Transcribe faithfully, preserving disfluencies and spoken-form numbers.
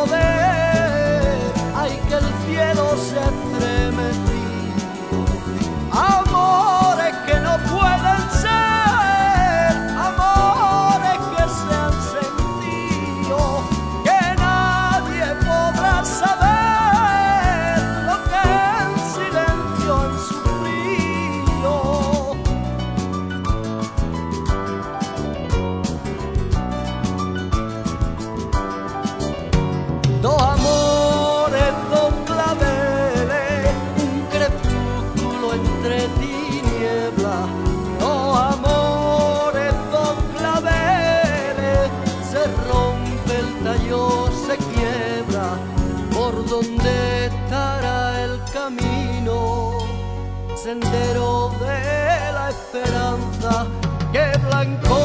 poder, ay que el cielo se estremeció. Amores que no pueden ser, amores que se han sentido, que nadie podrá saber lo que en silencio han sufrido. Dos amores, dos claveles, un crepúsculo entre tinieblas. Dos amores, dos claveles, se rompe el tallo, se quiebra. ¿Por dónde estará el camino? Sendero de la esperanza que blanco